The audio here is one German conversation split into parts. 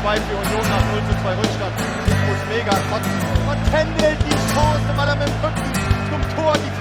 2 für Union nach 0:2 Rückstand. Ist mega kotzen. Und Kendall die Chance, weil er mit dem Rücken zum Tor geht.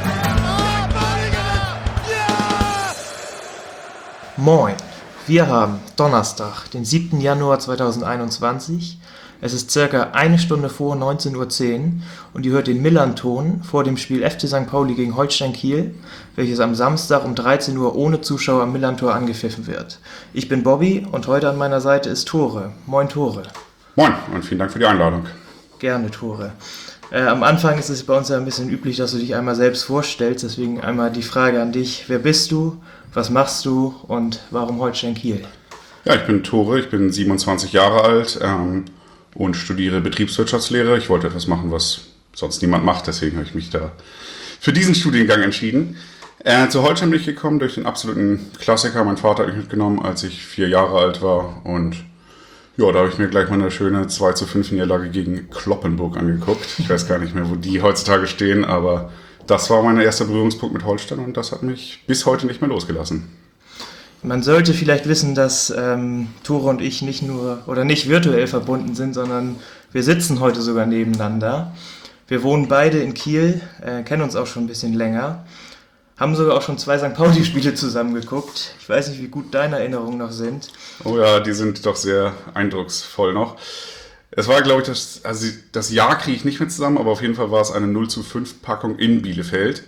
Moin, wir haben Donnerstag, den 7. Januar 2021. Es ist circa eine Stunde vor 19:10 Uhr und ihr hört den Millern-Ton vor dem Spiel FC St. Pauli gegen Holstein Kiel, welches am Samstag um 13 Uhr ohne Zuschauer am Millern-Tor angepfiffen wird. Ich bin Bobby und heute an meiner Seite ist Tore. Moin Tore. Moin und vielen Dank für die Einladung. Gerne Tore. Am Anfang ist es bei uns ja ein bisschen üblich, dass du dich einmal selbst vorstellst, deswegen einmal die Frage an dich. Wer bist du, was machst du und warum Holstein Kiel? Ja, ich bin Tore, ich bin 27 Jahre alt und studiere Betriebswirtschaftslehre. Ich wollte etwas machen, was sonst niemand macht, deswegen habe ich mich da für diesen Studiengang entschieden. Zu Holstein bin ich gekommen durch den absoluten Klassiker. Mein Vater hat mich mitgenommen, als ich 4 Jahre alt war und ja, da habe ich mir gleich mal eine schöne 2:5 Niederlage gegen Cloppenburg angeguckt. Ich weiß gar nicht mehr, wo die heutzutage stehen, aber das war mein erster Berührungspunkt mit Holstein und das hat mich bis heute nicht mehr losgelassen. Man sollte vielleicht wissen, dass Tore und ich nicht virtuell verbunden sind, sondern wir sitzen heute sogar nebeneinander. Wir wohnen beide in Kiel, kennen uns auch schon ein bisschen länger, haben sogar auch schon 2 St. Pauli-Spiele zusammen geguckt. Ich weiß nicht, wie gut deine Erinnerungen noch sind. Oh ja, die sind doch sehr eindrucksvoll noch. Es war, glaube ich, das Jahr kriege ich nicht mehr zusammen, aber auf jeden Fall war es eine 0:5 Packung in Bielefeld.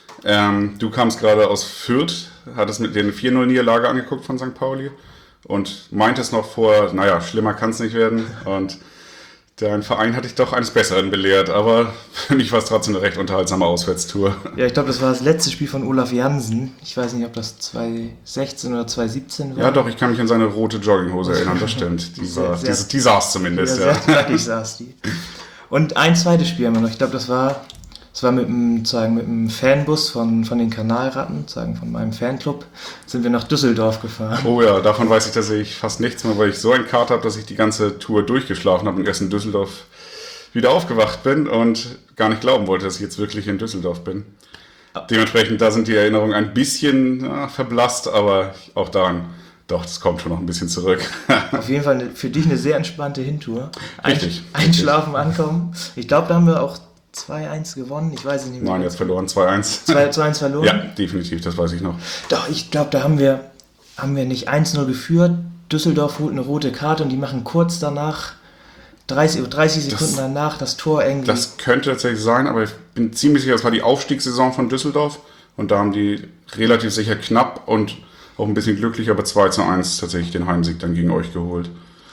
Du kamst gerade aus Fürth, hattest mit dir eine 4:0 Niederlage angeguckt von St. Pauli und meintest noch vorher, naja, schlimmer kann es nicht werden. Und dein Verein hat dich doch eines Besseren belehrt, aber für mich war es trotzdem eine recht unterhaltsame Auswärtstour. Ja, ich glaube, das war das letzte Spiel von Olaf Jansen. Ich weiß nicht, ob das 2016 oder 2017 war. Ja doch, ich kann mich an seine rote Jogginghose erinnern, das stimmt. Die saß zumindest, ja. Sehr knackig saß die. Und ein zweites Spiel haben wir noch. Ich glaube, das war mit einem Fanbus von den Kanalratten, von meinem Fanclub, sind wir nach Düsseldorf gefahren. Oh ja, davon weiß ich tatsächlich fast nichts mehr, weil ich so einen Kater habe, dass ich die ganze Tour durchgeschlafen habe und erst in Düsseldorf wieder aufgewacht bin und gar nicht glauben wollte, dass ich jetzt wirklich in Düsseldorf bin. Dementsprechend, da sind die Erinnerungen ein bisschen verblasst, aber auch daran, doch, das kommt schon noch ein bisschen zurück. Auf jeden Fall für dich eine sehr entspannte Hintour. Richtig. Einschlafen, ankommen. Ich glaube, da haben wir auch 2:1 gewonnen, ich weiß es nicht mehr. Nein, jetzt verloren, 2:1. 2:1 verloren? Ja, definitiv, das weiß ich noch. Doch, ich glaube, da haben wir nicht 1:0 geführt. Düsseldorf holt eine rote Karte und die machen kurz danach, 30 Sekunden danach, das Tor irgendwie. Das könnte tatsächlich sein, aber ich bin ziemlich sicher, das war die Aufstiegssaison von Düsseldorf und da haben die relativ sicher knapp und auch ein bisschen glücklich, aber 2:1 tatsächlich den Heimsieg dann gegen euch geholt.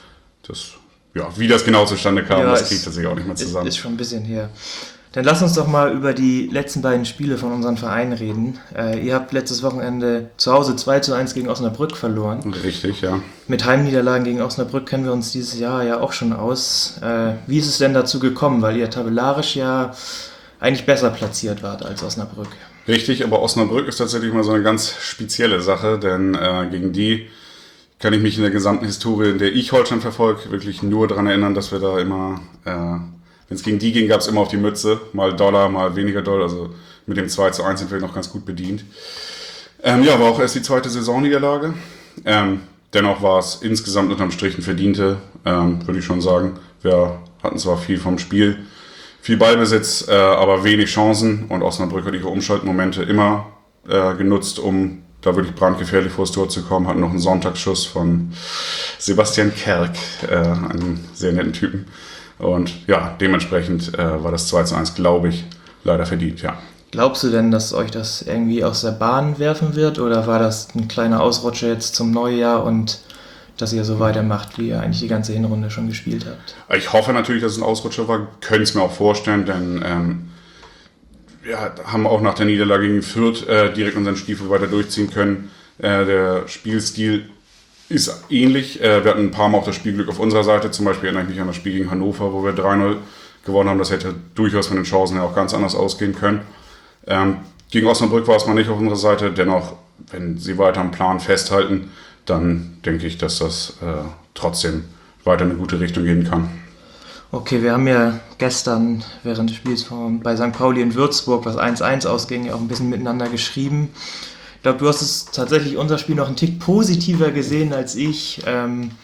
Wie das genau zustande kam, das kriege ich tatsächlich auch nicht mehr zusammen. Ist schon ein bisschen her. Dann lass uns doch mal über die letzten beiden Spiele von unseren Vereinen reden. Ihr habt letztes Wochenende zu Hause 2:1 gegen Osnabrück verloren. Richtig, ja. Mit Heimniederlagen gegen Osnabrück kennen wir uns dieses Jahr ja auch schon aus. Wie ist es denn dazu gekommen? Weil ihr tabellarisch ja eigentlich besser platziert wart als Osnabrück. Richtig, aber Osnabrück ist tatsächlich mal so eine ganz spezielle Sache, denn gegen die kann ich mich in der gesamten Historie, in der ich Holstein verfolge, wirklich nur daran erinnern, dass wir da immer, wenn es gegen die ging, gab es immer auf die Mütze, mal Dollar, mal weniger Dollar, also mit dem 2:1 sind wir noch ganz gut bedient. War auch erst die zweite Saisonniederlage. Dennoch war es insgesamt unterm Strich ein verdiente, würde ich schon sagen. Wir hatten zwar viel vom Spiel, viel Ballbesitz, aber wenig Chancen und Osnabrück hat ihre Umschaltmomente immer genutzt, um da wirklich brandgefährlich vor das Tor zu kommen. Hatten noch einen Sonntagsschuss von Sebastian Kerk, einen sehr netten Typen. Und ja, dementsprechend war das 2:1, glaube ich, leider verdient, ja. Glaubst du denn, dass euch das irgendwie aus der Bahn werfen wird? Oder war das ein kleiner Ausrutscher jetzt zum Neujahr und dass ihr so weitermacht, wie ihr eigentlich die ganze Hinrunde schon gespielt habt? Ich hoffe natürlich, dass es ein Ausrutscher war. Könnte es mir auch vorstellen, denn haben auch nach der Niederlage gegen Fürth direkt unseren Stiefel weiter durchziehen können. Der Spielstil ist ähnlich. Wir hatten ein paar Mal auch das Spielglück auf unserer Seite. Zum Beispiel erinnere ich mich an das Spiel gegen Hannover, wo wir 3:0 gewonnen haben. Das hätte durchaus von den Chancen her auch ganz anders ausgehen können. Gegen Osnabrück war es mal nicht auf unserer Seite. Dennoch, wenn sie weiter am Plan festhalten, dann denke ich, dass das trotzdem weiter in eine gute Richtung gehen kann. Okay, wir haben ja gestern während des Spiels bei St. Pauli in Würzburg, was 1:1 ausging, auch ein bisschen miteinander geschrieben. Ich glaube, du hast es tatsächlich unser Spiel noch einen Tick positiver gesehen als ich.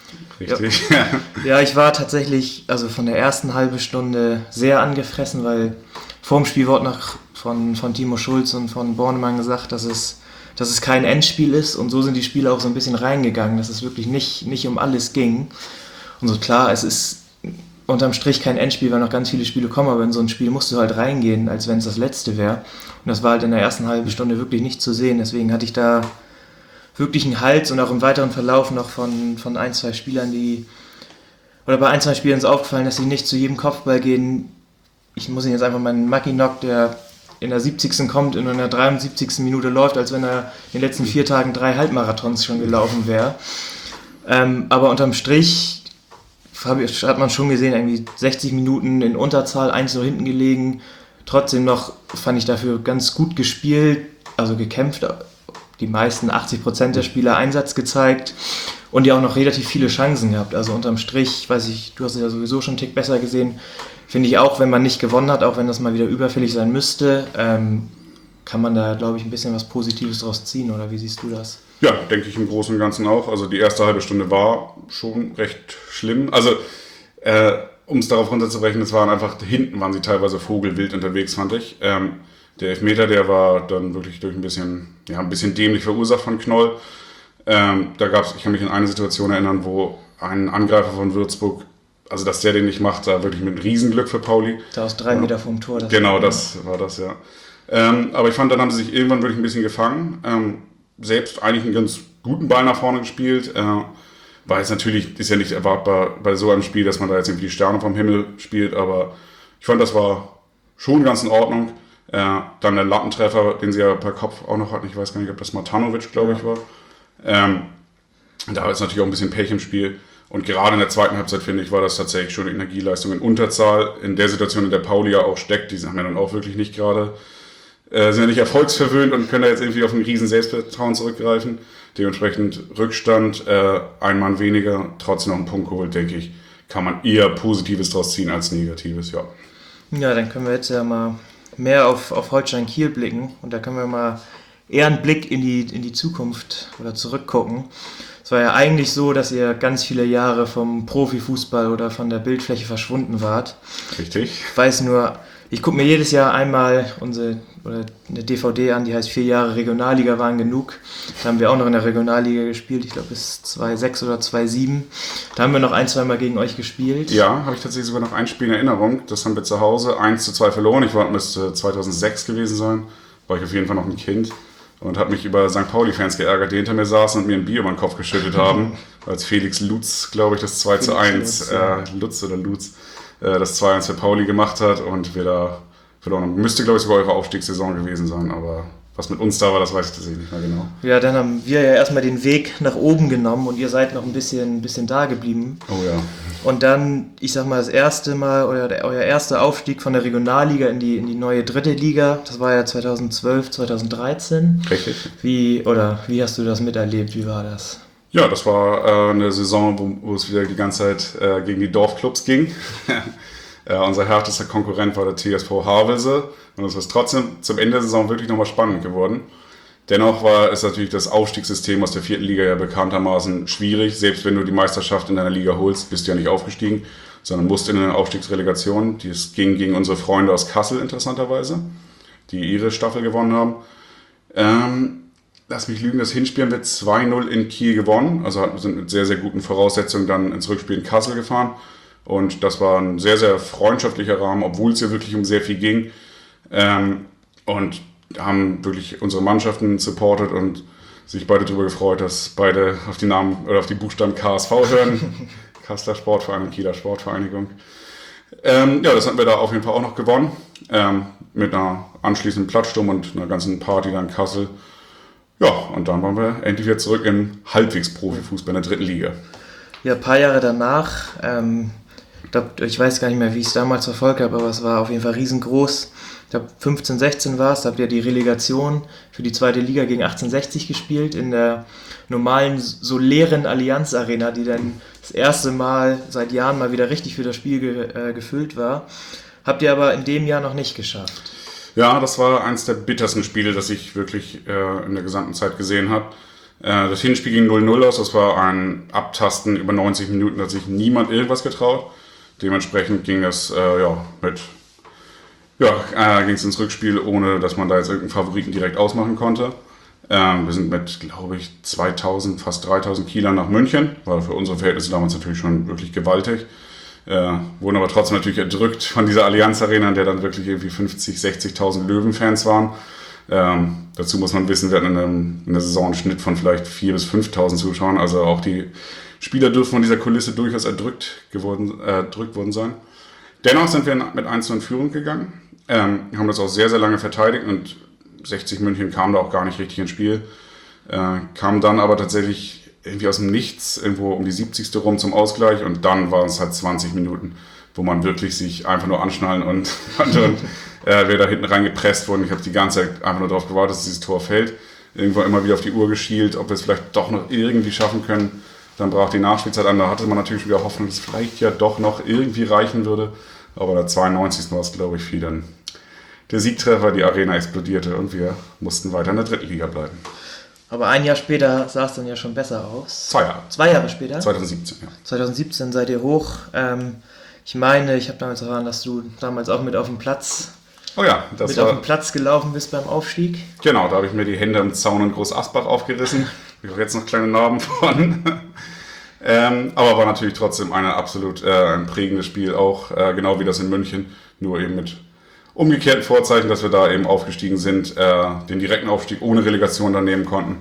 Richtig. Ja, ich war tatsächlich also von der ersten halben Stunde sehr angefressen, weil vor dem Spiel wurde noch von Timo Schulz und von Bornemann gesagt, dass es kein Endspiel ist, und so sind die Spieler auch so ein bisschen reingegangen, dass es wirklich nicht um alles ging. Und so klar, es ist unterm Strich kein Endspiel, weil noch ganz viele Spiele kommen, aber in so ein Spiel musst du halt reingehen, als wenn es das letzte wäre. Und das war halt in der ersten halben Stunde wirklich nicht zu sehen. Deswegen hatte ich da wirklich einen Hals, und auch im weiteren Verlauf noch von ein, zwei Spielern, bei ein, zwei Spielern ist aufgefallen, dass sie nicht zu jedem Kopfball gehen. Ich muss ihn jetzt einfach mal einen Mackinock, der in der 70. kommt und in der 73. Minute läuft, als wenn er in den letzten 4 Tagen 3 Halbmarathons schon gelaufen wäre. Aber unterm Strich hat man schon gesehen, irgendwie 60 Minuten in Unterzahl, 1-0 hinten gelegen. Trotzdem noch fand ich dafür ganz gut gespielt, also gekämpft. Die meisten, 80% der Spieler Einsatz gezeigt und ja auch noch relativ viele Chancen gehabt. Also unterm Strich, weiß ich, du hast es ja sowieso schon einen Tick besser gesehen, finde ich auch, wenn man nicht gewonnen hat, auch wenn das mal wieder überfällig sein müsste, kann man da, glaube ich, ein bisschen was Positives draus ziehen, oder wie siehst du das? Ja, denke ich im Großen und Ganzen auch. Also die erste halbe Stunde war schon recht schlimm. Also um es darauf runterzubrechen, hinten waren sie teilweise vogelwild unterwegs, fand ich. Der Elfmeter, der war dann wirklich durch ein bisschen dämlich verursacht von Knoll. Ich kann mich an eine Situation erinnern, wo ein Angreifer von Würzburg, also dass der den nicht macht, da wirklich mit Riesenglück für Pauli. Da aus 3 Meter vom Tor. Das war das, ja. Aber ich fand, dann haben sie sich irgendwann wirklich ein bisschen gefangen. Selbst eigentlich einen ganz guten Ball nach vorne gespielt. War jetzt natürlich, ist ja nicht erwartbar bei so einem Spiel, dass man da jetzt irgendwie die Sterne vom Himmel spielt, aber ich fand, das war schon ganz in Ordnung. Dann der Lattentreffer, den sie ja per Kopf auch noch hatten, ich weiß gar nicht, ob das Matanovic, glaube ich, war. Da ist natürlich auch ein bisschen Pech im Spiel. Und gerade in der zweiten Halbzeit, finde ich, war das tatsächlich schon Energieleistung in Unterzahl. In der Situation, in der Pauli ja auch steckt, die haben ja dann auch wirklich nicht gerade, sind ja nicht erfolgsverwöhnt und können da jetzt irgendwie auf ein riesen Selbstvertrauen zurückgreifen. Dementsprechend Rückstand, ein Mann weniger, trotzdem noch einen Punkt geholt, denke ich, kann man eher Positives draus ziehen als Negatives, ja. Ja, dann können wir jetzt ja mal mehr auf Holstein Kiel blicken, und da können wir mal eher einen Blick in die Zukunft oder zurückgucken. Es war ja eigentlich so, dass ihr ganz viele Jahre vom Profifußball oder von der Bildfläche verschwunden wart. Richtig. Ich weiß nur, ich gucke mir jedes Jahr einmal eine DVD an, die heißt 4 Jahre Regionalliga waren genug. Da haben wir auch noch in der Regionalliga gespielt, ich glaube bis 2006 oder 2007. Da haben wir noch 1-2 Mal gegen euch gespielt. Ja, habe ich tatsächlich sogar noch ein Spiel in Erinnerung. Das haben wir zu Hause 1-2 verloren. Müsste 2006 gewesen sein. War ich auf jeden Fall noch ein Kind. Und habe mich über St. Pauli-Fans geärgert, die hinter mir saßen und mir ein Bier über den Kopf geschüttet haben, als Felix Lutz, glaube ich, das 2-1, Lutz, das 2-1 für Pauli gemacht hat und wir da verloren haben. Müsste, glaube ich, sogar eure Aufstiegssaison gewesen sein, aber was mit uns da war, das weiß ich tatsächlich nicht mehr genau. Ja, dann haben wir ja erstmal den Weg nach oben genommen und ihr seid noch ein bisschen da geblieben. Oh ja. Und dann, ich sag mal, das erste Mal, euer erster Aufstieg von der Regionalliga in die neue dritte Liga, das war ja 2012, 2013. Richtig. Wie hast du das miterlebt? Wie war das? Ja, das war eine Saison, wo es wieder die ganze Zeit gegen die Dorfclubs ging. Unser härtester Konkurrent war der TSV Havelse und es ist trotzdem zum Ende der Saison wirklich nochmal spannend geworden. Dennoch ist natürlich das Aufstiegssystem aus der 4. Liga ja bekanntermaßen schwierig. Selbst wenn du die Meisterschaft in deiner Liga holst, bist du ja nicht aufgestiegen, sondern musst in eine Aufstiegsrelegation. Das ging gegen unsere Freunde aus Kassel interessanterweise, die ihre Staffel gewonnen haben. Lass mich lügen, das Hinspiel haben wir 2-0 in Kiel gewonnen. Also sind mit sehr, sehr guten Voraussetzungen dann ins Rückspiel in Kassel gefahren. Und das war ein sehr, sehr freundschaftlicher Rahmen, obwohl es ja wirklich um sehr viel ging. Und haben wirklich unsere Mannschaften supportet und sich beide darüber gefreut, dass beide auf die Namen oder auf die Buchstaben KSV hören. Kasseler Sportverein, Kieler Sportvereinigung. Das hatten wir da auf jeden Fall auch noch gewonnen. Mit einer anschließenden Platzsturm und einer ganzen Party da in Kassel. Ja, und dann waren wir endlich wieder zurück im halbwegs Profifußball in der 3. Liga. Ja, ein paar Jahre danach, ich weiß gar nicht mehr, wie ich es damals verfolgt habe, aber es war auf jeden Fall riesengroß. Ich glaube 15, 16 war es, da habt ihr die Relegation für die 2. Liga gegen 1860 gespielt, in der normalen, so leeren Allianz Arena, die dann das erste Mal seit Jahren mal wieder richtig für das Spiel gefüllt war. Habt ihr aber in dem Jahr noch nicht geschafft. Ja, das war eins der bittersten Spiele, das ich wirklich in der gesamten Zeit gesehen habe. Das Hinspiel ging 0-0 aus, das war ein Abtasten über 90 Minuten, da hat sich niemand irgendwas getraut. Dementsprechend ging es ging es ins Rückspiel, ohne dass man da jetzt irgendeinen Favoriten direkt ausmachen konnte. Wir sind mit, glaube ich, 2000, fast 3000 Kielern nach München. War für unsere Verhältnisse damals natürlich schon wirklich gewaltig. Wurden aber trotzdem natürlich erdrückt von dieser Allianz Arena, in der dann wirklich irgendwie 50.000, 60.000 Löwenfans waren. Dazu muss man wissen, wir hatten in der Saison einen Schnitt von vielleicht 4.000 bis 5.000 Zuschauern. Also auch die Spieler dürfen von dieser Kulisse durchaus erdrückt worden sein. Dennoch sind wir mit 1:0 in Führung gegangen. Haben das auch sehr, sehr lange verteidigt und 60 München kam da auch gar nicht richtig ins Spiel. Kam dann aber tatsächlich irgendwie aus dem Nichts, irgendwo um die 70. rum zum Ausgleich und dann waren es halt 20 Minuten, wo man wirklich sich einfach nur anschnallen und wir da hinten reingepresst wurden. Ich habe die ganze Zeit einfach nur darauf gewartet, dass dieses Tor fällt. Irgendwann immer wieder auf die Uhr geschielt, ob wir es vielleicht doch noch irgendwie schaffen können. Dann brach die Nachspielzeit an, da hatte man natürlich wieder Hoffnung, dass es vielleicht ja doch noch irgendwie reichen würde. Aber der 92. war es, glaube ich, viel dann. Der Siegtreffer, die Arena explodierte und wir mussten weiter in der dritten Liga bleiben. Aber ein Jahr später sah es dann ja schon besser aus. 2 Jahre. 2 Jahre später? 2017, ja. 2017 seid ihr hoch. Ich meine, ich habe damals erfahren, dass du damals auch mit auf dem Platz auf dem Platz gelaufen bist beim Aufstieg. Genau, da habe ich mir die Hände im Zaun in Groß Asbach aufgerissen. Ich habe jetzt noch kleine Narben von. Aber war natürlich trotzdem ein prägendes Spiel, auch genau wie das in München, nur eben mit umgekehrten Vorzeichen, dass wir da eben aufgestiegen sind, den direkten Aufstieg ohne Relegation dann nehmen konnten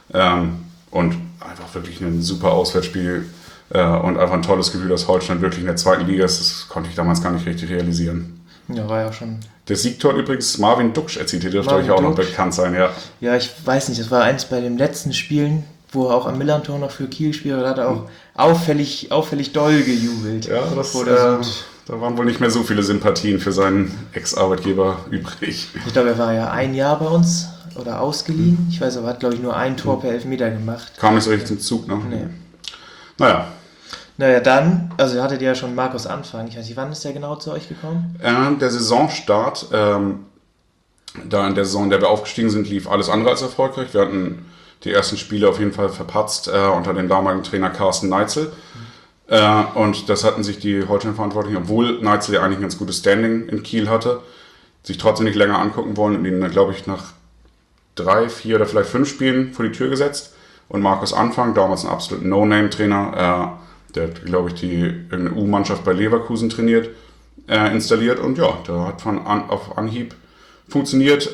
und einfach wirklich ein super Auswärtsspiel und einfach ein tolles Gefühl, dass Holstein wirklich in der zweiten Liga ist. Das konnte ich damals gar nicht richtig realisieren. Ja, war ja schon. Der Siegtor übrigens Marvin Duksch erzielt, der dürfte euch auch noch bekannt sein, ja. Ja, ich weiß nicht, das war eins bei den letzten Spielen, wo er auch am Millantor noch für Kiel spielte, da hat er auch auffällig doll gejubelt. Ja, da waren wohl nicht mehr so viele Sympathien für seinen Ex-Arbeitgeber übrig. Ich glaube, er war ja ein Jahr bei uns oder ausgeliehen. Ich weiß aber, er hat, glaube ich, nur ein Tor per Elfmeter gemacht. Kam nicht so richtig zum Zug, ne? Nee. Naja, dann, also hattet ihr ja schon Markus Anfang. Ich weiß nicht, wann ist der genau zu euch gekommen? Der Saisonstart, da in der Saison, in der wir aufgestiegen sind, lief alles andere als erfolgreich. Wir hatten die ersten Spiele auf jeden Fall verpatzt unter dem damaligen Trainer Carsten Neitzel. Und das hatten sich die Holstein-Verantwortlichen, obwohl Neitzel ja eigentlich ein ganz gutes Standing in Kiel hatte, sich trotzdem nicht länger angucken wollen und ihn, glaube ich, nach 3, 4 oder vielleicht 5 Spielen vor die Tür gesetzt. Und Markus Anfang, damals ein absolut No-Name-Trainer, der hat, glaube ich, irgendeine U-Mannschaft bei Leverkusen trainiert, installiert. Und ja, da hat auf Anhieb funktioniert.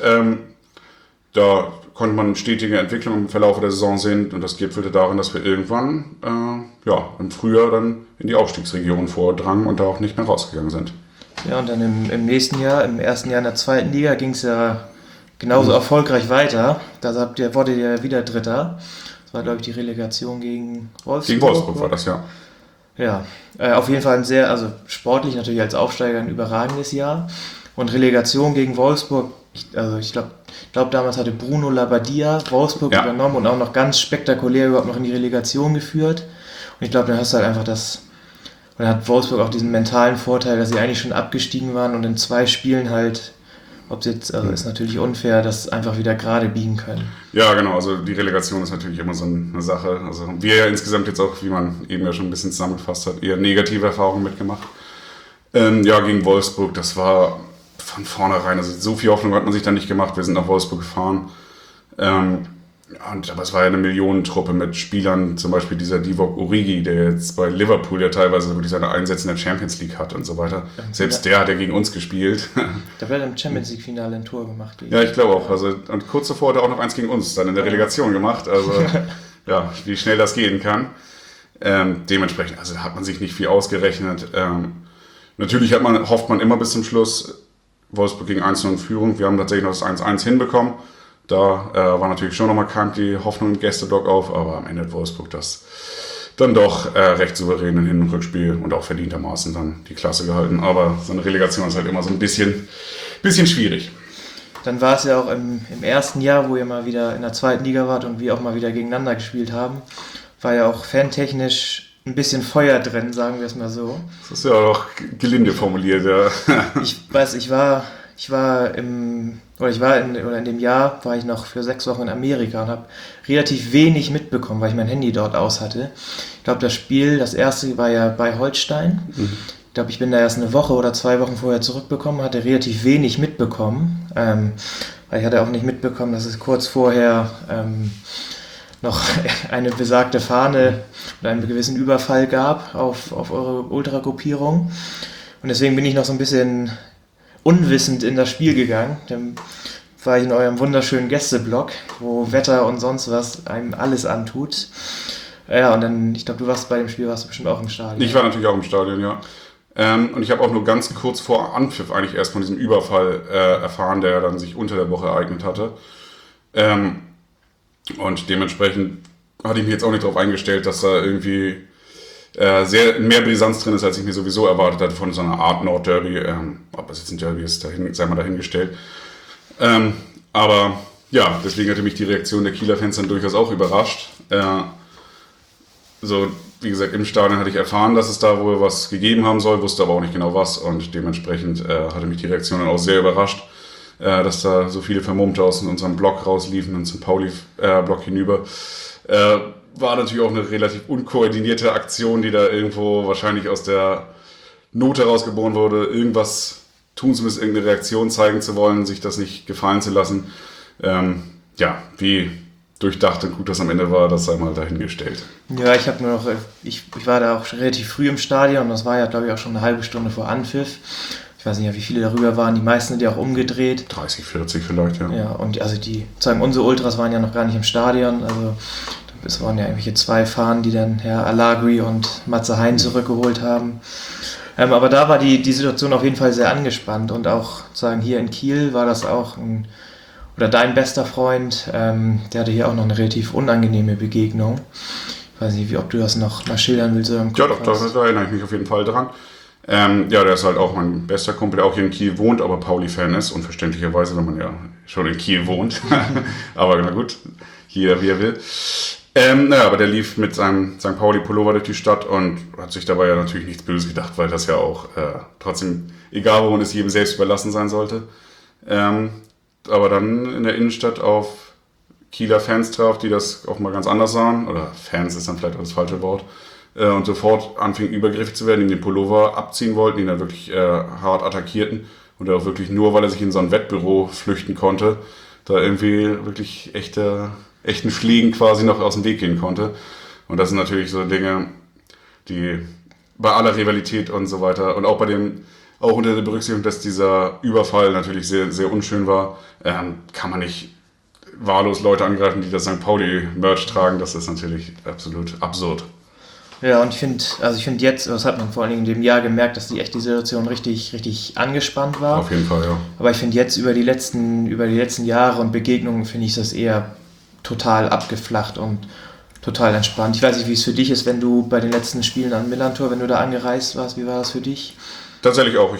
Da konnte man stetige Entwicklung im Verlauf der Saison sehen und das gipfelte darin, dass wir irgendwann im Frühjahr dann in die Aufstiegsregion vordrangen und da auch nicht mehr rausgegangen sind. Ja, und dann im nächsten Jahr, im ersten Jahr in der zweiten Liga, ging es ja genauso erfolgreich weiter. Da wurde ihr wieder Dritter. Das war, glaube ich, die Relegation gegen Wolfsburg. Gegen Wolfsburg war das, ja. Ja, auf jeden Fall sportlich natürlich als Aufsteiger ein überragendes Jahr. Und Relegation gegen Wolfsburg, ich glaube damals hatte Bruno Labbadia Wolfsburg übernommen und auch noch ganz spektakulär überhaupt noch in die Relegation geführt. Und ich glaube, dann hast du halt einfach dann hat Wolfsburg auch diesen mentalen Vorteil, dass sie eigentlich schon abgestiegen waren und in 2 Spielen halt, ist natürlich unfair, das einfach wieder gerade biegen können. Ja, genau, also die Relegation ist natürlich immer so eine Sache. Also wir ja insgesamt jetzt auch, wie man eben ja schon ein bisschen zusammengefasst hat, eher negative Erfahrungen mitgemacht. Gegen Wolfsburg, das war von vornherein, also so viel Hoffnung hat man sich da nicht gemacht. Wir sind nach Wolfsburg gefahren. Aber es war ja eine Millionentruppe mit Spielern, zum Beispiel dieser Divock Origi, der jetzt bei Liverpool ja teilweise wirklich seine Einsätze in der Champions League hat und so weiter. Selbst der hat ja gegen uns gespielt. Der hat im Champions League-Finale ein Tor gemacht. Ja, ich glaube auch. Und kurz davor hat er auch noch eins gegen uns dann in der Relegation gemacht. Also wie schnell das gehen kann. Dementsprechend, also hat man sich nicht viel ausgerechnet. Natürlich hofft man immer bis zum Schluss. Wolfsburg gegen 1:0 in Führung. Wir haben tatsächlich noch das 1:1 hinbekommen. Da war natürlich schon nochmal die Hoffnung im Gästeblock auf, aber am Ende hat Wolfsburg das dann doch recht souverän in Hin- und Rückspiel und auch verdientermaßen dann die Klasse gehalten. Aber so eine Relegation ist halt immer so ein bisschen schwierig. Dann war es ja auch im ersten Jahr, wo ihr mal wieder in der zweiten Liga wart und wir auch mal wieder gegeneinander gespielt haben, war ja auch fantechnisch ein bisschen Feuer drin, sagen wir es mal so. Das ist ja auch gelinde formuliert, ja. Ich weiß, ich war in dem Jahr war ich noch für 6 Wochen in Amerika und habe relativ wenig mitbekommen, weil ich mein Handy dort aus hatte. Ich glaube, das erste war ja bei Holstein. Ich glaube, ich bin da erst eine Woche oder 2 Wochen vorher zurückbekommen, hatte relativ wenig mitbekommen. Weil ich hatte auch nicht mitbekommen, dass es kurz vorher noch eine besagte Fahne und einen gewissen Überfall gab auf eure Ultragruppierung. Und deswegen bin ich noch so ein bisschen unwissend in das Spiel gegangen. Dann war ich in eurem wunderschönen Gästeblock, wo Wetter und sonst was einem alles antut. Ja, und dann, ich glaube, bei dem Spiel warst du bestimmt auch im Stadion. Ich war natürlich auch im Stadion, ja. Und ich habe auch nur ganz kurz vor Anpfiff eigentlich erst von diesem Überfall erfahren, der dann sich unter der Woche ereignet hatte. Und dementsprechend hatte ich mich jetzt auch nicht darauf eingestellt, dass da irgendwie sehr mehr Brisanz drin ist, als ich mir sowieso erwartet hatte von so einer Art Nordderby. Ob es jetzt ein Derby ist, sei mal dahingestellt. Aber ja, deswegen hatte mich die Reaktion der Kieler Fans dann durchaus auch überrascht. Wie gesagt, im Stadion hatte ich erfahren, dass es da wohl was gegeben haben soll, wusste aber auch nicht genau was und dementsprechend hatte mich die Reaktion dann auch sehr überrascht, dass da so viele Vermummte aus unserem Block rausliefen und zum Pauli-Block hinüber. War natürlich auch eine relativ unkoordinierte Aktion, die da irgendwo wahrscheinlich aus der Not herausgeboren wurde, irgendwas tun zu müssen, irgendeine Reaktion zeigen zu wollen, sich das nicht gefallen zu lassen. Wie durchdacht und gut das am Ende war, das sei mal dahingestellt. Ja, ich war da auch relativ früh im Stadion, das war ja, glaube ich, auch schon eine halbe Stunde vor Anpfiff. Ich weiß nicht, wie viele darüber waren, die meisten sind ja auch umgedreht. 30, 40 vielleicht, ja. Ja, und also unsere Ultras waren ja noch gar nicht im Stadion, also es waren ja irgendwelche 2 Fahnen, die dann Herr Alagui und Matze Hein zurückgeholt haben. Aber da war die Situation auf jeden Fall sehr angespannt und auch hier in Kiel war das auch dein bester Freund, der hatte hier auch noch eine relativ unangenehme Begegnung. Ich weiß nicht, ob du das noch mal schildern willst oder im Kopf hast. Da erinnere ich mich auf jeden Fall dran. Der ist halt auch mein bester Kumpel, der auch hier in Kiel wohnt, aber Pauli-Fan ist, unverständlicherweise, wenn man ja schon in Kiel wohnt. Aber na gut, jeder wie er will. Aber der lief mit seinem St. Pauli-Pullover durch die Stadt und hat sich dabei ja natürlich nichts Böses gedacht, weil das ja auch trotzdem, egal wo man ist, jedem selbst überlassen sein sollte. Aber dann in der Innenstadt auf Kieler Fans traf, die das auch mal ganz anders sahen, oder Fans ist dann vielleicht auch das falsche Wort, und sofort anfingen übergriffig zu werden, ihm den Pullover abziehen wollten, ihn dann wirklich hart attackierten und auch wirklich nur, weil er sich in so ein Wettbüro flüchten konnte, da irgendwie wirklich echten Schlägen quasi noch aus dem Weg gehen konnte. Und das sind natürlich so Dinge, die bei aller Rivalität und so weiter und auch unter der Berücksichtigung, dass dieser Überfall natürlich sehr, sehr unschön war, kann man nicht wahllos Leute angreifen, die das St. Pauli-Merch tragen. Das ist natürlich absolut absurd. Ja, und ich finde jetzt, das hat man vor allen Dingen in dem Jahr gemerkt, dass die Situation richtig, richtig angespannt war. Auf jeden Fall, ja. Aber ich finde jetzt über die letzten Jahre und Begegnungen finde ich das eher total abgeflacht und total entspannt. Ich weiß nicht, wie es für dich ist, wenn du bei den letzten Spielen an Millantor, wenn du da angereist warst, wie war das für dich? Tatsächlich auch.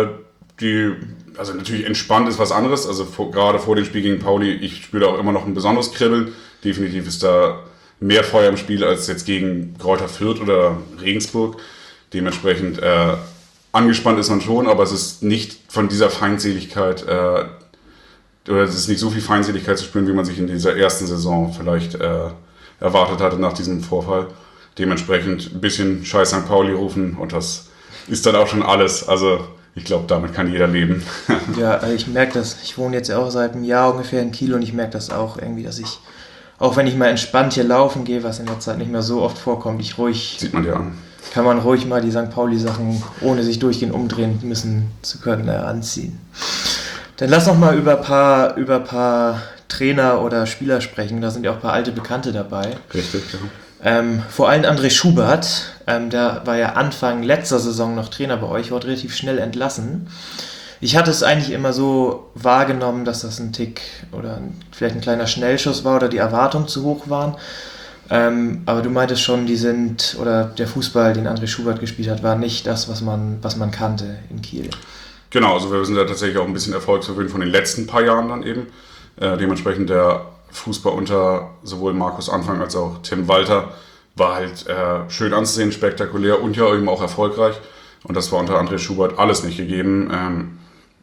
Also natürlich entspannt ist was anderes. Also gerade vor dem Spiel gegen Pauli, ich spüre auch immer noch ein besonderes Kribbeln. Definitiv ist da mehr Feuer im Spiel als jetzt gegen Greuther Fürth oder Regensburg. Dementsprechend angespannt ist man schon, aber es ist nicht von dieser Feindseligkeit, oder es ist nicht so viel Feindseligkeit zu spüren, wie man sich in dieser ersten Saison vielleicht erwartet hatte nach diesem Vorfall. Dementsprechend ein bisschen Scheiß St. Pauli rufen und das ist dann auch schon alles. Also ich glaube, damit kann jeder leben. Ja, ich merke das. Ich wohne jetzt auch seit einem Jahr ungefähr in Kiel und ich merke das auch irgendwie, dass ich, auch wenn ich mal entspannt hier laufen gehe, was in der Zeit nicht mehr so oft vorkommt, Sieht man dir an. Kann man ruhig mal die St. Pauli-Sachen, ohne sich durchgehend umdrehen müssen zu können, anziehen. Dann lass noch mal über ein paar Trainer oder Spieler sprechen. Da sind ja auch ein paar alte Bekannte dabei. Richtig, ja. Vor allem André Schubert, der war ja Anfang letzter Saison noch Trainer bei euch, wurde relativ schnell entlassen. Ich hatte es eigentlich immer so wahrgenommen, dass das ein Tick oder vielleicht ein kleiner Schnellschuss war oder die Erwartungen zu hoch waren. Aber du meintest schon, der Fußball, den André Schubert gespielt hat, war nicht das, was man kannte in Kiel. Genau, also wir sind da tatsächlich auch ein bisschen erfolgsverwöhnt von den letzten paar Jahren dann eben. Dementsprechend der Fußball unter sowohl Markus Anfang als auch Tim Walter war halt schön anzusehen, spektakulär und ja eben auch erfolgreich. Und das war unter André Schubert alles nicht gegeben.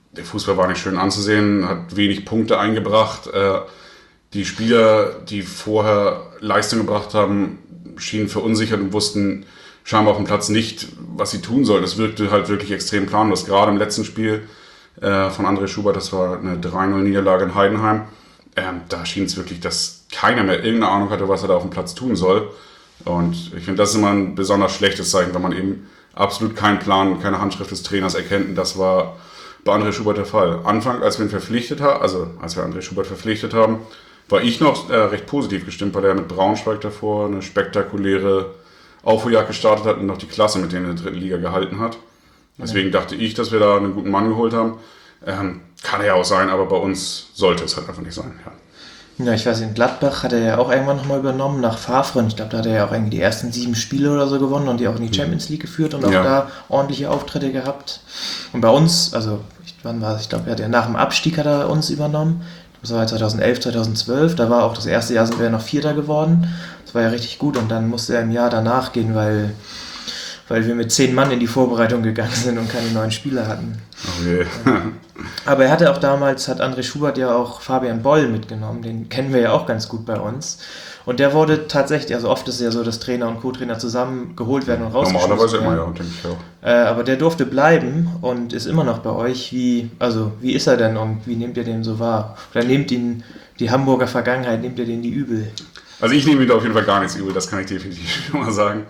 der Fußball war nicht schön anzusehen, hat wenig Punkte eingebracht. Die Spieler, die vorher Leistung gebracht haben, schienen verunsichert und wussten scheinbar auf dem Platz nicht, was sie tun sollen. Das wirkte halt wirklich extrem planlos. Gerade im letzten Spiel von André Schubert, das war eine 3-0-Niederlage in Heidenheim. Da schien es wirklich, dass keiner mehr irgendeine Ahnung hatte, was er da auf dem Platz tun soll. Und ich finde, das ist immer ein besonders schlechtes Zeichen, wenn man eben absolut keinen Plan, keine Handschrift des Trainers erkennt. Und das war bei André Schubert der Fall. Anfang, als wir ihn verpflichtet haben, als wir André Schubert verpflichtet haben, war ich noch recht positiv gestimmt, weil er mit Braunschweig davor eine spektakuläre Aufholjagd gestartet hat und noch die Klasse mit denen in der dritten Liga gehalten hat. Deswegen dachte ich, dass wir da einen guten Mann geholt haben. Kann er ja auch sein, aber bei uns sollte es halt einfach nicht sein. Ja, ich weiß, in Gladbach hat er ja auch irgendwann nochmal übernommen nach Favre. Ich glaube, da hat er ja auch irgendwie die ersten 7 Spiele oder so gewonnen und die auch in die Champions League geführt und auch da ordentliche Auftritte gehabt. Und bei uns, also wann war es? Ich glaube, er hat ja nach dem Abstieg hat er uns übernommen. Das war 2011, 2012. Da war auch das erste Jahr, sind wir ja noch Vierter geworden. Das war ja richtig gut und dann musste er im Jahr danach gehen, weil wir mit 10 Mann in die Vorbereitung gegangen sind und keine neuen Spieler hatten. Okay. Aber er hatte auch damals, hat André Schubert ja auch Fabian Boll mitgenommen, den kennen wir ja auch ganz gut bei uns. Und der wurde tatsächlich, also oft ist es ja so, dass Trainer und Co-Trainer zusammen geholt werden und rausgeschmissen Normalerweise werden. immer, ja, denke ich auch. Aber der durfte bleiben und ist immer noch bei euch. Wie ist er denn und wie nehmt ihr den so wahr? Oder nehmt ihn, die Hamburger Vergangenheit, nehmt ihr den die übel? Also ich nehme ihm da auf jeden Fall gar nichts übel, das kann ich definitiv schon mal sagen.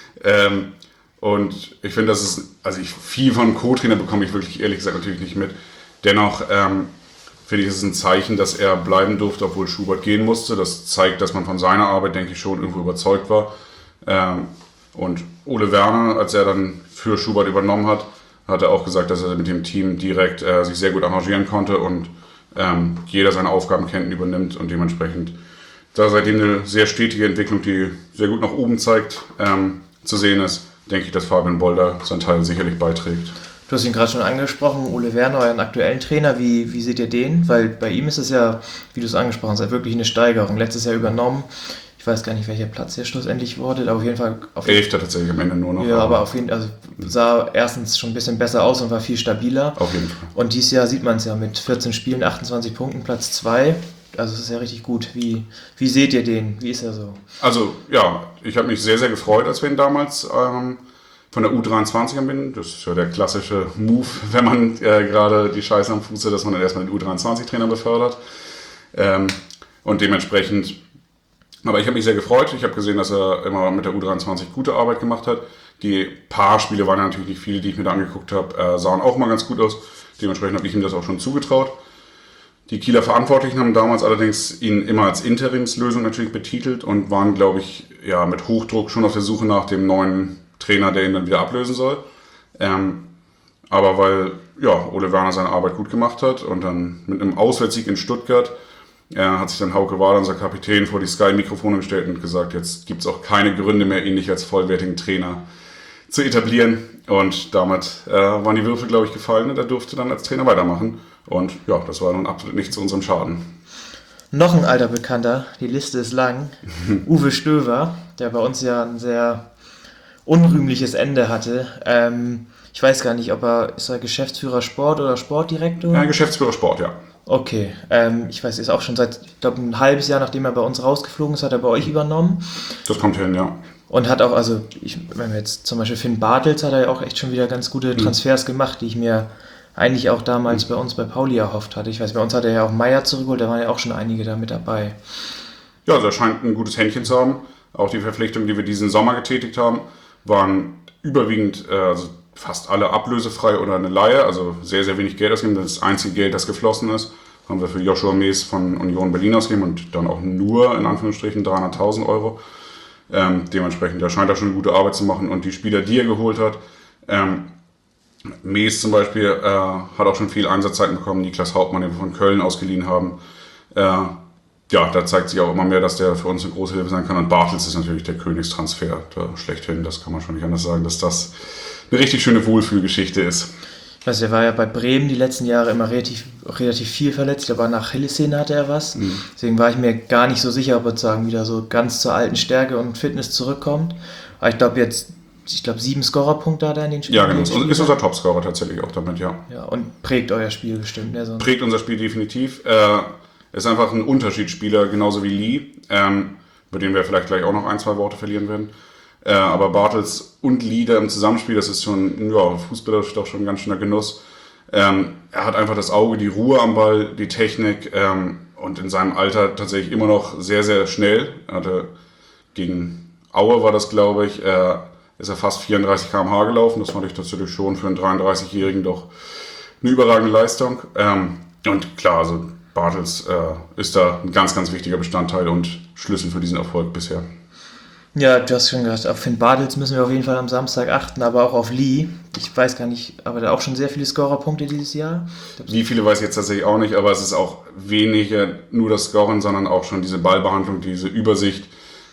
Und ich finde, viel von Co-Trainer bekomme ich wirklich ehrlich gesagt natürlich nicht mit. Dennoch finde ich, es ist ein Zeichen, dass er bleiben durfte, obwohl Schubert gehen musste. Das zeigt, dass man von seiner Arbeit, denke ich, schon irgendwo überzeugt war. Und Ole Werner, als er dann für Schubert übernommen hat, hat er auch gesagt, dass er mit dem Team direkt sich sehr gut arrangieren konnte und jeder seine Aufgaben kennt und übernimmt und dementsprechend da seitdem eine sehr stetige Entwicklung, die sehr gut nach oben zeigt, zu sehen ist, denke ich, dass Fabian Boll da seinen Teil sicherlich beiträgt. Du hast ihn gerade schon angesprochen, Ole Werner, euren aktuellen Trainer, wie seht ihr den? Weil bei ihm ist es ja, wie du es angesprochen hast, wirklich eine Steigerung. Letztes Jahr übernommen, ich weiß gar nicht, welcher Platz er schlussendlich wurde, aber auf jeden Fall... 11. tatsächlich am Ende nur noch. Ja, aber auf jeden Fall, also sah erstens schon ein bisschen besser aus und war viel stabiler. Auf jeden Fall. Und dieses Jahr sieht man es ja mit 14 Spielen, 28 Punkten, Platz 2. Also es ist ja richtig gut. Wie seht ihr den? Wie ist er so? Also ja, ich habe mich sehr, sehr gefreut, als wir ihn damals von der U23 bin. Das ist ja der klassische Move, wenn man gerade die Scheiße am Fuß hat, dass man dann erstmal den U23-Trainer befördert. Und dementsprechend, aber ich habe mich sehr gefreut. Ich habe gesehen, dass er immer mit der U23 gute Arbeit gemacht hat. Die paar Spiele waren ja natürlich nicht viele, die ich mir da angeguckt habe, sahen auch mal ganz gut aus. Dementsprechend habe ich ihm das auch schon zugetraut. Die Kieler Verantwortlichen haben damals allerdings ihn immer als Interimslösung natürlich betitelt und waren, glaube ich, ja, mit Hochdruck schon auf der Suche nach dem neuen Trainer, der ihn dann wieder ablösen soll. Aber weil Ole Werner seine Arbeit gut gemacht hat und dann mit einem Auswärtssieg in Stuttgart hat sich dann Hauke Wader, unser Kapitän, vor die Sky-Mikrofone gestellt und gesagt, jetzt gibt es auch keine Gründe mehr, ihn nicht als vollwertigen Trainer zu etablieren. Und damit waren die Würfel, glaube ich, gefallen und er durfte dann als Trainer weitermachen. Und ja, das war nun absolut nicht zu unserem Schaden. Noch ein alter Bekannter, die Liste ist lang, Uwe Stöver, der bei uns ja ein sehr unrühmliches Ende hatte. Ich weiß gar nicht, ist er Geschäftsführer Sport oder Sportdirektor? Ja, Geschäftsführer Sport, ja. Okay, ich weiß, ist auch schon seit, ich glaube, ein halbes Jahr, nachdem er bei uns rausgeflogen ist, hat er bei euch übernommen. Das kommt hin, ja. Und hat auch, wenn wir jetzt zum Beispiel Finn Bartels, hat er ja auch echt schon wieder ganz gute Transfers gemacht, die ich mir eigentlich auch damals bei uns bei Pauli erhofft hatte. Ich weiß, bei uns hat er ja auch Meier zurückgeholt, da waren ja auch schon einige da mit dabei. Ja, also er scheint ein gutes Händchen zu haben. Auch die Verpflichtungen, die wir diesen Sommer getätigt haben, waren überwiegend, also fast alle ablösefrei oder eine Leihe, also sehr, sehr wenig Geld ausgegeben. Das einzige Geld, das geflossen ist, haben wir für Joshua Mees von Union Berlin ausgegeben und dann auch nur, in Anführungsstrichen, 300.000 Euro. Dementsprechend, er scheint da schon eine gute Arbeit zu machen und die Spieler, die er geholt hat, Mees zum Beispiel hat auch schon viel Einsatzzeiten bekommen, Niklas Hauptmann, den wir von Köln ausgeliehen haben. Da zeigt sich auch immer mehr, dass der für uns eine große Hilfe sein kann. Und Bartels ist natürlich der Königstransfer da schlechthin. Das kann man schon nicht anders sagen, dass das eine richtig schöne Wohlfühlgeschichte ist. Ich weiß, er war ja bei Bremen die letzten Jahre immer relativ viel verletzt, aber nach Achillessehne hatte er was. Deswegen war ich mir gar nicht so sicher, ob er sozusagen wieder so ganz zur alten Stärke und Fitness zurückkommt. Aber ich glaube jetzt, ich glaube, 7 Scorerpunkte hat er in den Spielen. Ja, genau. Und ist unser Topscorer tatsächlich auch damit, ja. Ja, und prägt euer Spiel bestimmt. Ne? Sonst Prägt unser Spiel definitiv. Ist einfach ein Unterschiedsspieler, genauso wie Lee, über den wir vielleicht gleich auch noch 1-2 Worte verlieren werden. Aber Bartels und Lee da im Zusammenspiel, das ist schon, ja, fußballerisch doch schon ein ganz schöner Genuss. Er hat einfach das Auge, die Ruhe am Ball, die Technik und in seinem Alter tatsächlich immer noch sehr, sehr schnell. Er hatte gegen Aue war das, glaube ich, ist er fast 34 km/h gelaufen. Das fand ich tatsächlich schon für einen 33-Jährigen doch eine überragende Leistung. Und klar, also Bartels ist da ein ganz, ganz wichtiger Bestandteil und Schlüssel für diesen Erfolg bisher. ja, du hast schon gesagt, auf Finn Bartels müssen wir auf jeden Fall am Samstag achten, aber auch auf Lee. Ich weiß gar nicht, aber der hat auch schon sehr viele Scorerpunkte dieses Jahr. Wie viele weiß ich jetzt tatsächlich auch nicht, aber es ist auch weniger nur das Scoren, sondern auch schon diese Ballbehandlung, diese Übersicht,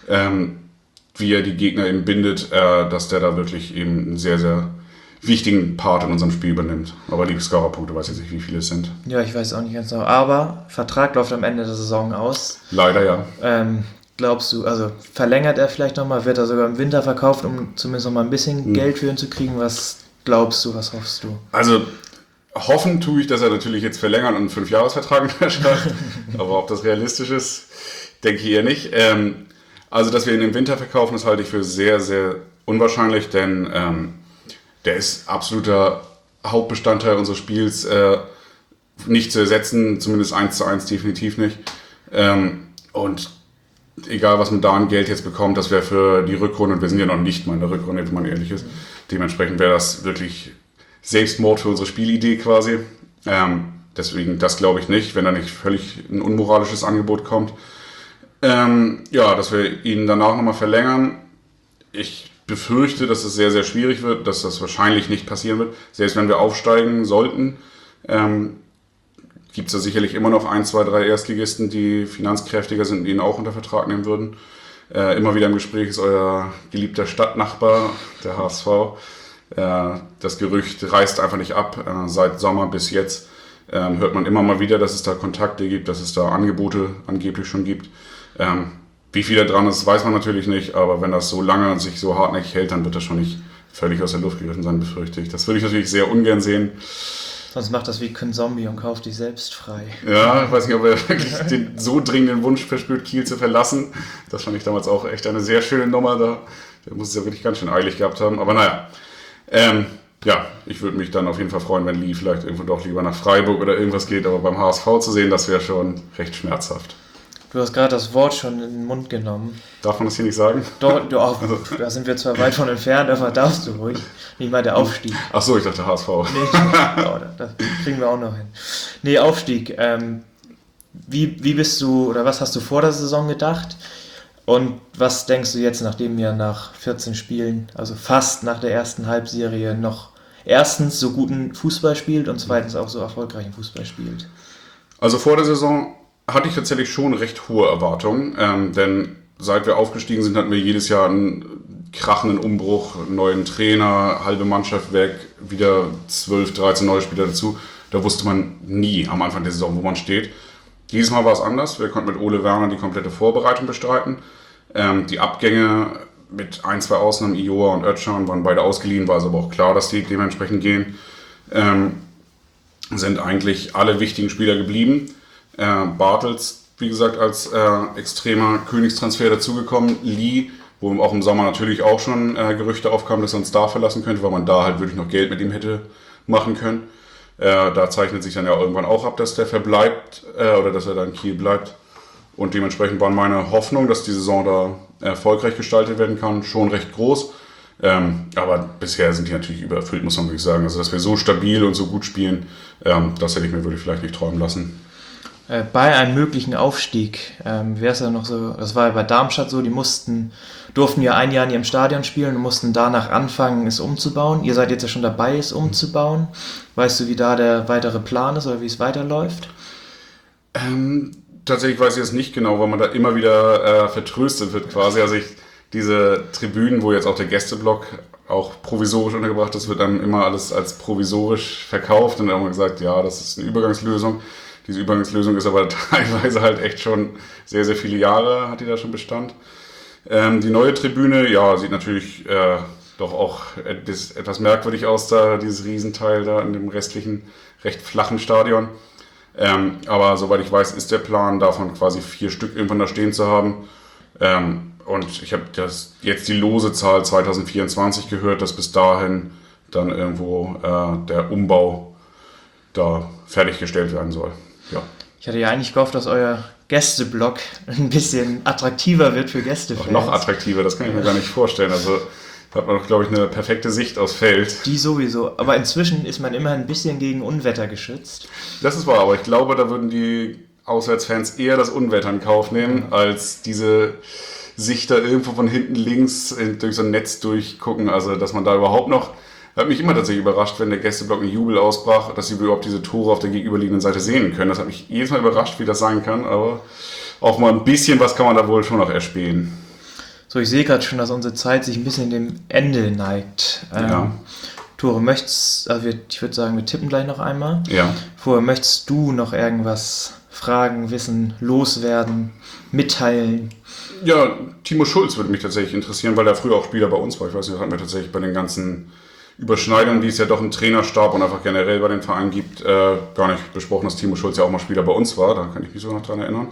wie er die Gegner eben bindet, dass der da wirklich eben einen sehr, sehr wichtigen Part in unserem Spiel übernimmt. Aber die Scorerpunkte weiß ich jetzt nicht, wie viele es sind. Ja, ich weiß auch nicht ganz genau. Aber Vertrag läuft am Ende der Saison aus. Leider ja. Glaubst du, also verlängert er vielleicht nochmal, wird er sogar im Winter verkauft, um zumindest nochmal ein bisschen Geld für ihn zu kriegen? Was glaubst du, was hoffst du? Also hoffen tue ich, dass er natürlich jetzt verlängert und einen 5-Jahres-Vertrag unterschreibt. Aber ob das realistisch ist, denke ich eher nicht. Also, dass wir ihn im Winter verkaufen, das halte ich für sehr, sehr unwahrscheinlich, denn der ist absoluter Hauptbestandteil unseres Spiels, nicht zu ersetzen, zumindest 1:1 definitiv nicht. Und egal, was man da an Geld jetzt bekommt, das wäre für die Rückrunde, und wir sind ja noch nicht mal in der Rückrunde, wenn man ehrlich ist, dementsprechend wäre das wirklich Selbstmord für unsere Spielidee quasi. Deswegen, das glaube ich nicht, wenn da nicht völlig ein unmoralisches Angebot kommt. Ja, dass wir ihn danach nochmal verlängern. Ich befürchte, dass es sehr, sehr schwierig wird, dass das wahrscheinlich nicht passieren wird. Selbst wenn wir aufsteigen sollten, gibt es da sicherlich immer noch 1, 2, 3 Erstligisten, die finanzkräftiger sind und ihn auch unter Vertrag nehmen würden. Immer wieder im Gespräch ist euer geliebter Stadtnachbar, der HSV. Das Gerücht reißt einfach nicht ab. Seit Sommer bis jetzt hört man immer mal wieder, dass es da Kontakte gibt, dass es da Angebote angeblich schon gibt. Wie viel da dran ist, weiß man natürlich nicht, aber wenn das so lange und sich so hartnäckig hält, dann wird das schon nicht völlig aus der Luft gegriffen sein, befürchte ich. Das würde ich natürlich sehr ungern sehen. Sonst macht das wie Kün Zombie und kauft dich selbst frei. Ja, ich weiß nicht, ob er wirklich den so dringenden Wunsch verspürt, Kiel zu verlassen. Das fand ich damals auch echt eine sehr schöne Nummer da. Der muss es ja wirklich ganz schön eilig gehabt haben. Aber naja, ja, ich würde mich dann auf jeden Fall freuen, wenn Lee vielleicht irgendwo doch lieber nach Freiburg oder irgendwas geht. Aber beim HSV zu sehen, das wäre schon recht schmerzhaft. Du hast gerade das Wort schon in den Mund genommen. Darf man das hier nicht sagen? Doch, da sind wir zwar weit von entfernt, aber darfst du ruhig. Nicht mal der Aufstieg. Ach so, ich dachte HSV. Nee, oh, das kriegen wir auch noch hin. Nee, Aufstieg. Wie bist du, oder was hast du vor der Saison gedacht? Und was denkst du jetzt, nachdem ihr nach 14 Spielen, also fast nach der ersten Halbserie, noch erstens so guten Fußball spielt und zweitens auch so erfolgreichen Fußball spielt? Also vor der Saison hatte ich tatsächlich schon recht hohe Erwartungen, denn seit wir aufgestiegen sind, hatten wir jedes Jahr einen krachenden Umbruch, einen neuen Trainer, halbe Mannschaft weg, wieder 12, 13 neue Spieler dazu. Da wusste man nie am Anfang der Saison, wo man steht. Dieses Mal war es anders. Wir konnten mit Ole Werner die komplette Vorbereitung bestreiten. Die Abgänge mit 1, 2 Ausnahmen, Ioa und Özcan, waren beide ausgeliehen, war es aber auch klar, dass die dementsprechend gehen. Sind eigentlich alle wichtigen Spieler geblieben. Bartels, wie gesagt, als extremer Königstransfer dazugekommen. Lee, wo auch im Sommer natürlich auch schon Gerüchte aufkamen, dass er uns da verlassen könnte, weil man da halt wirklich noch Geld mit ihm hätte machen können. Da zeichnet sich dann ja irgendwann auch ab, dass der verbleibt oder dass er da in Kiel bleibt. Und dementsprechend war meine Hoffnung, dass die Saison da erfolgreich gestaltet werden kann, schon recht groß. Aber bisher sind die natürlich übererfüllt, muss man wirklich sagen. Also, dass wir so stabil und so gut spielen, das hätte ich mir wirklich vielleicht nicht träumen lassen. Bei einem möglichen Aufstieg wäre es ja noch so, das war ja bei Darmstadt so, die durften ja ein Jahr in ihrem Stadion spielen und mussten danach anfangen, es umzubauen. Ihr seid jetzt ja schon dabei, es umzubauen. Weißt du, wie da der weitere Plan ist oder wie es weiterläuft? Tatsächlich weiß ich es nicht genau, weil man da immer wieder vertröstet wird quasi. Also diese Tribünen, wo jetzt auch der Gästeblock auch provisorisch untergebracht ist, wird dann immer alles als provisorisch verkauft und dann haben wir gesagt, ja, das ist eine Übergangslösung. Diese Übergangslösung ist aber teilweise halt echt schon sehr, sehr viele Jahre, hat die da schon Bestand. Die neue Tribüne, ja, sieht natürlich doch auch etwas merkwürdig aus, da dieses Riesenteil da in dem restlichen, recht flachen Stadion. Aber soweit ich weiß, ist der Plan, davon quasi 4 Stück irgendwann da stehen zu haben. Und ich habe jetzt die lose Zahl 2024 gehört, dass bis dahin dann irgendwo der Umbau da fertiggestellt werden soll. Ja. Ich hatte ja eigentlich gehofft, dass euer Gästeblock ein bisschen attraktiver wird für Gästefans. Noch attraktiver, das kann ich mir gar nicht vorstellen. Also da hat man doch, glaube ich, eine perfekte Sicht aufs Feld. Die sowieso, aber inzwischen ist man immer ein bisschen gegen Unwetter geschützt. Das ist wahr, aber ich glaube, da würden die Auswärtsfans eher das Unwetter in Kauf nehmen, als diese Sicht da irgendwo von hinten links durch so ein Netz durchgucken. Also dass man da überhaupt noch... Hat mich immer tatsächlich überrascht, wenn der Gästeblock in Jubel ausbrach, dass sie überhaupt diese Tore auf der gegenüberliegenden Seite sehen können. Das hat mich jedes Mal überrascht, wie das sein kann, aber auch mal ein bisschen was kann man da wohl schon noch erspähen. So, ich sehe gerade schon, dass unsere Zeit sich ein bisschen dem Ende neigt. Ja. Tore, ich würde sagen, wir tippen gleich noch einmal. Ja. Vorher, möchtest du noch irgendwas fragen, wissen, loswerden, mitteilen? Ja, Timo Schulz würde mich tatsächlich interessieren, weil er früher auch Spieler bei uns war. Ich weiß nicht, das hatten wir tatsächlich bei den ganzen Überschneidungen, die es ja doch im Trainerstab und einfach generell bei den Vereinen gibt, gar nicht besprochen, dass Timo Schulz ja auch mal Spieler bei uns war. Da kann ich mich so noch dran erinnern.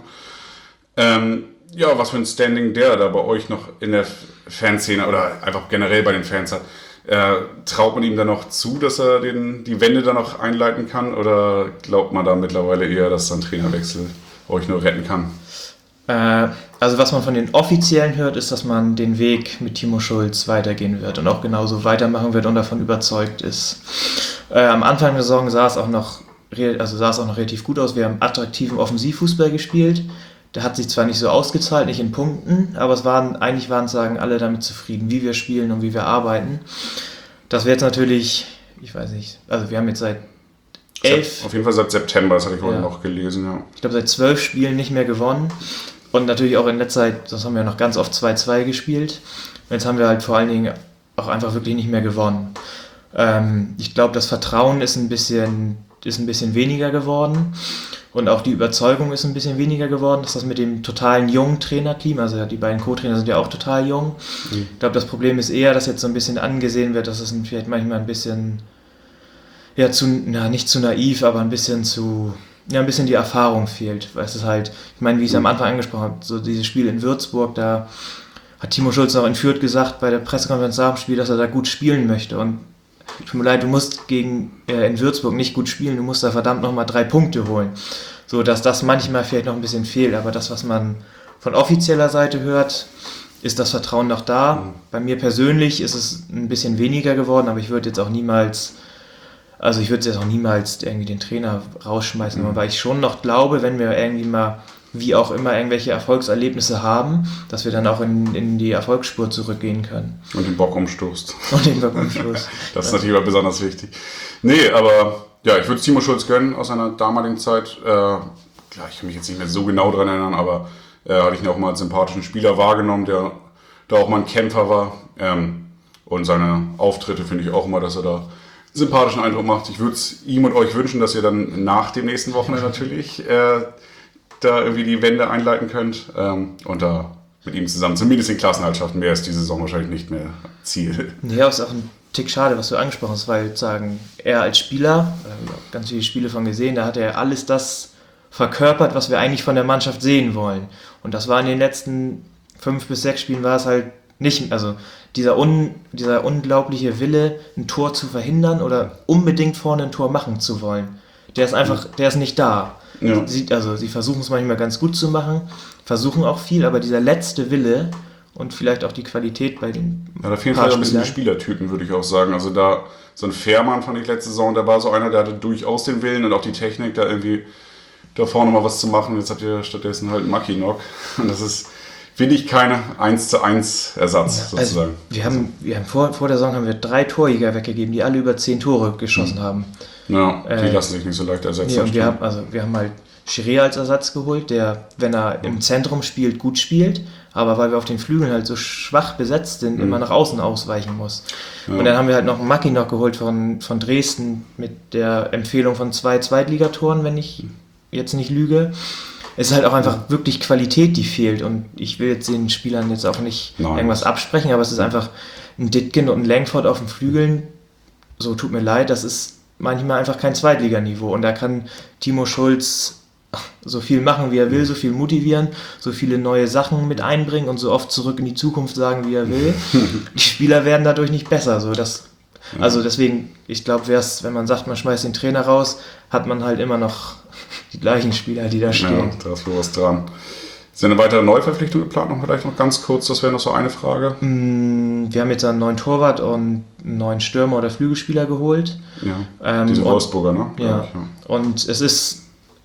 Ja, was für ein Standing der da bei euch noch in der Fanszene oder einfach generell bei den Fans hat. Traut man ihm dann noch zu, dass er die Wende dann noch einleiten kann? Oder glaubt man da mittlerweile eher, dass ein Trainerwechsel euch nur retten kann? Also was man von den Offiziellen hört, ist, dass man den Weg mit Timo Schulz weitergehen wird und auch genauso weitermachen wird und davon überzeugt ist. Am Anfang der Saison sah es auch noch relativ gut aus. Wir haben attraktiven Offensivfußball gespielt. Der hat sich zwar nicht so ausgezahlt, nicht in Punkten, aber eigentlich waren alle damit zufrieden, wie wir spielen und wie wir arbeiten. Das wäre jetzt natürlich, ich weiß nicht, also wir haben jetzt seit 11... Auf jeden Fall seit September, das hatte ich heute noch gelesen, ja. Ich glaube, seit 12 Spielen nicht mehr gewonnen. Und natürlich auch in letzter Zeit, das haben wir noch ganz oft 2-2 gespielt. Und jetzt haben wir halt vor allen Dingen auch einfach wirklich nicht mehr gewonnen. Ich glaube, das Vertrauen ist ein bisschen weniger geworden. Und auch die Überzeugung ist ein bisschen weniger geworden, dass das mit dem totalen jungen Trainerteam, also die beiden Co-Trainer sind ja auch total jung. Mhm. Ich glaube, das Problem ist eher, dass jetzt so ein bisschen angesehen wird, dass es vielleicht manchmal ein bisschen, nicht zu naiv, aber ein bisschen die Erfahrung fehlt. Weil es ist halt, ich meine, wie ich es am Anfang angesprochen habe, so dieses Spiel in Würzburg, da hat Timo Schulz noch in Fürth gesagt bei der Pressekonferenz nach dem Spiel, dass er da gut spielen möchte. Und tut mir leid, du musst in Würzburg nicht gut spielen, du musst da verdammt nochmal 3 Punkte holen. So, dass das manchmal vielleicht noch ein bisschen fehlt, aber das, was man von offizieller Seite hört, ist das Vertrauen noch da. Mhm. Bei mir persönlich ist es ein bisschen weniger geworden, aber ich würde jetzt auch niemals irgendwie den Trainer rausschmeißen, weil ich schon noch glaube, wenn wir irgendwie mal, wie auch immer, irgendwelche Erfolgserlebnisse haben, dass wir dann auch in die Erfolgsspur zurückgehen können. Und den Bock umstoßt. Das ist natürlich auch besonders wichtig. Nee, aber ja, ich würde Timo Schulz gönnen aus seiner damaligen Zeit. Ich kann mich jetzt nicht mehr so genau dran erinnern, aber hatte ich ihn auch mal als sympathischen Spieler wahrgenommen, der da auch mal ein Kämpfer war. Und seine Auftritte finde ich auch immer, dass er da sympathischen Eindruck macht. Ich würde es ihm und euch wünschen, dass ihr dann nach dem nächsten Wochenende natürlich da irgendwie die Wende einleiten könnt und da mit ihm zusammen zumindest den Klassenerhalt schaffen. Mehr ist diese Saison wahrscheinlich nicht mehr Ziel. Ja, ist auch ein Tick schade, was du angesprochen hast, weil er als Spieler, ganz viele Spiele von gesehen, da hat er alles das verkörpert, was wir eigentlich von der Mannschaft sehen wollen. Und das war in den letzten 5 bis 6 Spielen war es halt nicht, also dieser unglaubliche Wille, ein Tor zu verhindern oder unbedingt vorne ein Tor machen zu wollen. Der ist nicht da. Ja. Sie versuchen es manchmal ganz gut zu machen, versuchen auch viel, aber dieser letzte Wille und vielleicht auch die Qualität bei den da fehlen vielleicht ein bisschen die Spielertypen, würde ich auch sagen. Also da, so ein Fährmann fand ich letzte Saison, der war so einer, der hatte durchaus den Willen und auch die Technik, da irgendwie da vorne mal was zu machen. Jetzt habt ihr stattdessen halt Mackinock. Und das ist, finde ich, keine 1:1 Ersatz, sozusagen. Also wir haben vor der Saison haben wir 3 Torjäger weggegeben, die alle über 10 Tore geschossen haben. Ja, die lassen sich nicht so leicht ersetzen. Nee, und wir haben halt Chiré als Ersatz geholt, der, wenn er im Zentrum spielt, gut spielt, aber weil wir auf den Flügeln halt so schwach besetzt sind, immer nach außen ausweichen muss. Ja. Und dann haben wir halt noch einen Mackinock geholt von Dresden mit der Empfehlung von 2 Zweitligatoren, wenn ich jetzt nicht lüge. Es ist halt auch einfach wirklich Qualität, die fehlt, und ich will jetzt den Spielern jetzt auch nicht irgendwas absprechen, aber es ist einfach ein Ditgen und ein Langford auf den Flügeln, so tut mir leid, das ist manchmal einfach kein Zweitliganiveau. Und da kann Timo Schulz so viel machen, wie er will, so viel motivieren, so viele neue Sachen mit einbringen und so oft zurück in die Zukunft sagen, wie er will. Die Spieler werden dadurch nicht besser. Also deswegen, ich glaube, wenn man sagt, man schmeißt den Trainer raus, hat man halt immer noch die gleichen Spieler, die da stehen. Ja, da ist wohl was dran. Ist eine weitere Neuverpflichtung geplant? Vielleicht noch ganz kurz, das wäre noch so eine Frage. Wir haben jetzt einen neuen Torwart und einen neuen Stürmer oder Flügelspieler geholt. Ja, diese Wolfsburger, ne? Ja. Und es ist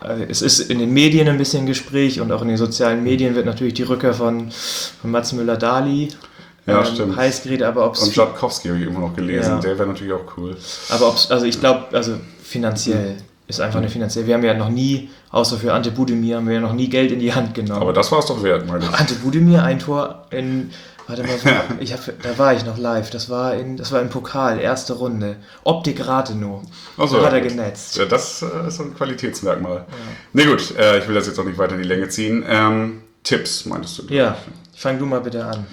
in den Medien ein bisschen Gespräch und auch in den sozialen Medien wird natürlich die Rückkehr von Mats Müller-Dali stimmt. heiß geredet, aber ob es... Und Żabkowski habe ich immer noch gelesen, Ja. der wäre natürlich auch cool. Aber ich glaube, finanziell ist einfach eine finanziell. Wir haben ja noch nie, außer für Ante Budimir, haben wir ja noch nie Geld in die Hand genommen. Aber das war es doch wert, meine ich. Ante Budimir, ein Tor warte mal, da war ich noch live. Das war im Pokal, erste Runde. Optik Rathenow. So, da hat er genetzt. Ja, das ist so ein Qualitätsmerkmal. Ja. Nee, gut, ich will das jetzt auch nicht weiter in die Länge ziehen. Tipps, meintest du? Ja, fang du mal bitte an.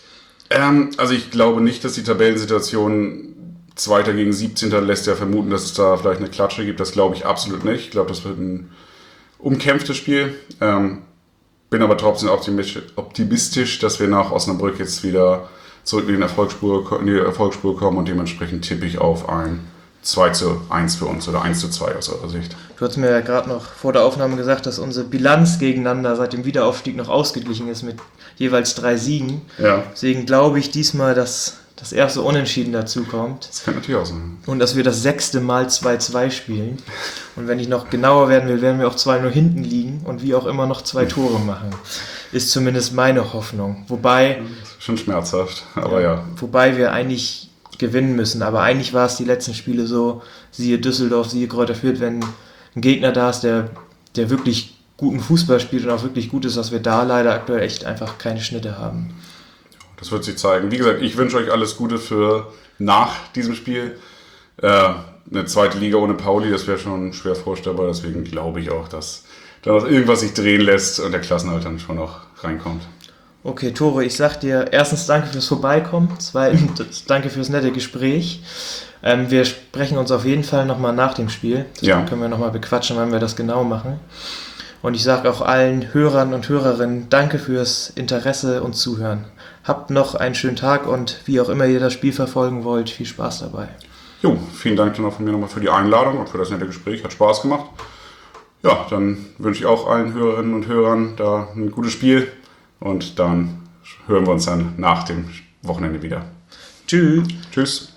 Also ich glaube nicht, dass die Tabellensituation 2. gegen 17. lässt ja vermuten, dass es da vielleicht eine Klatsche gibt. Das glaube ich absolut nicht. Ich glaube, das wird ein umkämpftes Spiel. Bin aber trotzdem optimistisch, dass wir nach Osnabrück jetzt wieder zurück in die Erfolgsspur kommen und dementsprechend tippe ich auf ein 2:1 für uns oder 1:2 aus eurer Sicht. Du hast mir ja gerade noch vor der Aufnahme gesagt, dass unsere Bilanz gegeneinander seit dem Wiederaufstieg noch ausgeglichen ist mit jeweils 3 Siegen. Ja. Deswegen glaube ich diesmal, dass das erste Unentschieden dazu kommt. Das kann natürlich auch sein. Und dass wir das 6. Mal 2:2 spielen. Und wenn ich noch genauer werden will, werden wir auch 2-0 hinten liegen und wie auch immer noch 2 Tore machen. Ist zumindest meine Hoffnung. Wobei... Schon schmerzhaft, aber ja. Wobei wir eigentlich gewinnen müssen. Aber eigentlich war es die letzten Spiele so, siehe Düsseldorf, siehe Greuther Fürth, wenn ein Gegner da ist, der wirklich guten Fußball spielt und auch wirklich gut ist, dass wir da leider aktuell echt einfach keine Schnitte haben. Das wird sich zeigen. Wie gesagt, ich wünsche euch alles Gute für nach diesem Spiel. Eine zweite Liga ohne Pauli, das wäre schon schwer vorstellbar. Deswegen glaube ich auch, dass da noch irgendwas sich drehen lässt und der Klassenerhalt dann schon noch reinkommt. Okay, Tore, ich sag dir erstens danke fürs Vorbeikommen, zweitens danke fürs nette Gespräch. Wir sprechen uns auf jeden Fall nochmal nach dem Spiel. Deswegen können wir nochmal bequatschen, wann wir das genau machen. Und ich sage auch allen Hörern und Hörerinnen danke fürs Interesse und Zuhören. Habt noch einen schönen Tag und wie auch immer ihr das Spiel verfolgen wollt, viel Spaß dabei. Jo, vielen Dank dann auch von mir nochmal für die Einladung und für das nette Gespräch. Hat Spaß gemacht. Ja, dann wünsche ich auch allen Hörerinnen und Hörern da ein gutes Spiel und dann hören wir uns dann nach dem Wochenende wieder. Tschüss. Tschüss.